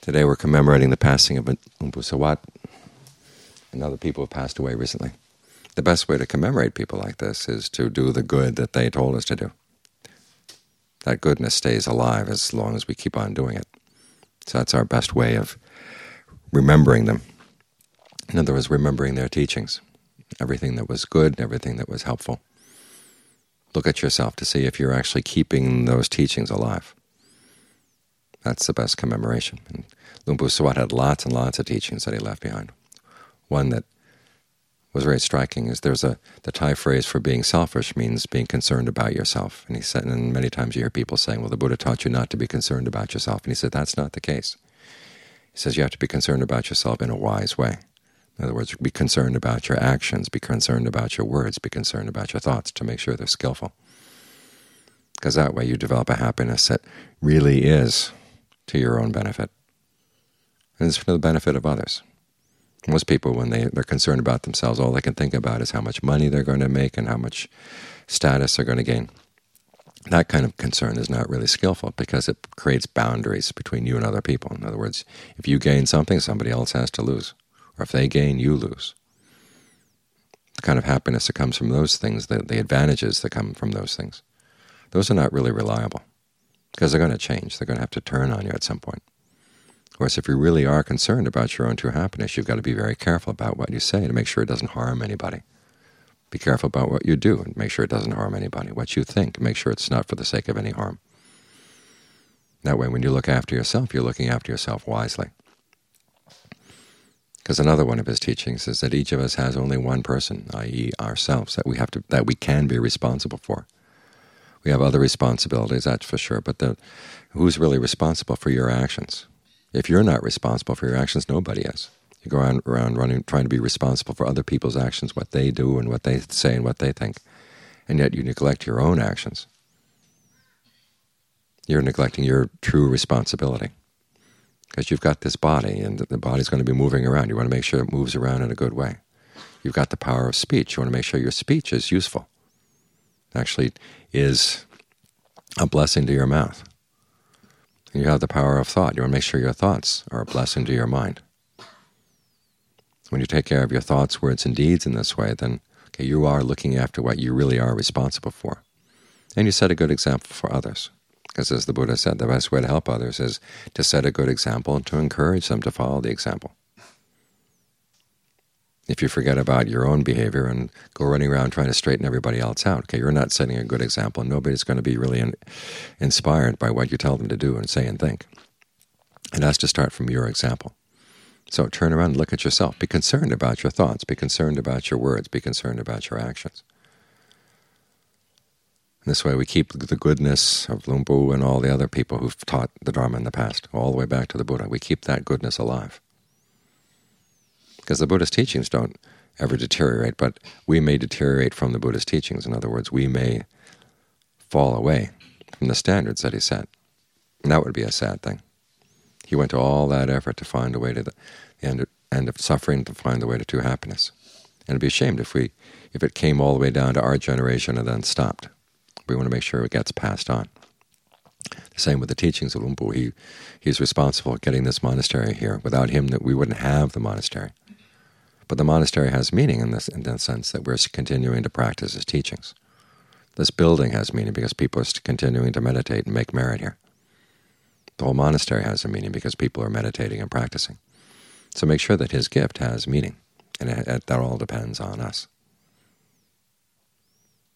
Today we're commemorating the passing of Luang Pu Sawat and other people who passed away recently. The best way to commemorate people like this is to do the good that they told us to do. That goodness stays alive as long as we keep on doing it. So that's our best way of remembering them. In other words, remembering their teachings, everything that was good, everything that was helpful. Look at yourself to see if you're actually keeping those teachings alive. That's the best commemoration. And Luang Pu Sawat had lots and lots of teachings that he left behind. One that was very striking is the Thai phrase for being selfish means being concerned about yourself. And he said, and many times you hear people saying, well, the Buddha taught you not to be concerned about yourself. And he said, that's not the case. He says you have to be concerned about yourself in a wise way. In other words, be concerned about your actions, be concerned about your words, be concerned about your thoughts to make sure they're skillful. Because that way you develop a happiness that really is to your own benefit. And it's for the benefit of others. Most people, when they're concerned about themselves, all they can think about is how much money they're going to make and how much status they're going to gain. That kind of concern is not really skillful because it creates boundaries between you and other people. In other words, if you gain something, somebody else has to lose. Or if they gain, you lose. The kind of happiness that comes from those things, the advantages that come from those things, those are not really reliable because they're going to change. They're going to have to turn on you at some point. Of course, if you really are concerned about your own true happiness, you've got to be very careful about what you say to make sure it doesn't harm anybody. Be careful about what you do and make sure it doesn't harm anybody. What you think, make sure it's not for the sake of any harm. That way, when you look after yourself, you're looking after yourself wisely. Because another one of his teachings is that each of us has only one person, i.e. ourselves, that we can be responsible for. We have other responsibilities, that's for sure, but who's really responsible for your actions? If you're not responsible for your actions, nobody is. You go around running, trying to be responsible for other people's actions, what they do and what they say and what they think, and yet you neglect your own actions. You're neglecting your true responsibility because you've got this body, and the body's going to be moving around. You want to make sure it moves around in a good way. You've got the power of speech. You want to make sure your speech is useful, actually is a blessing to your mouth. And you have the power of thought. You want to make sure your thoughts are a blessing to your mind. When you take care of your thoughts, words, and deeds in this way, then you are looking after what you really are responsible for. And you set a good example for others. Because as the Buddha said, the best way to help others is to set a good example and to encourage them to follow the example. If you forget about your own behavior and go running around trying to straighten everybody else out, you're not setting a good example, and nobody's going to be really inspired by what you tell them to do and say and think. It has to start from your example. So turn around and look at yourself. Be concerned about your thoughts. Be concerned about your words. Be concerned about your actions. And this way we keep the goodness of Luang Pu and all the other people who've taught the Dharma in the past, all the way back to the Buddha. We keep that goodness alive. Because the Buddha's teachings don't ever deteriorate, but we may deteriorate from the Buddha's teachings. In other words, we may fall away from the standards that he set. And that would be a sad thing. He went to all that effort to find a way to the end of suffering, to find the way to true happiness. And it'd be a shame if it came all the way down to our generation and then stopped. We want to make sure it gets passed on. The same with the teachings of Luang Pu. He's responsible for getting this monastery here. Without him, that we wouldn't have the monastery. But the monastery has meaning in the sense that we're continuing to practice his teachings. This building has meaning because people are continuing to meditate and make merit here. The whole monastery has a meaning because people are meditating and practicing. So make sure that his gift has meaning, and that all depends on us.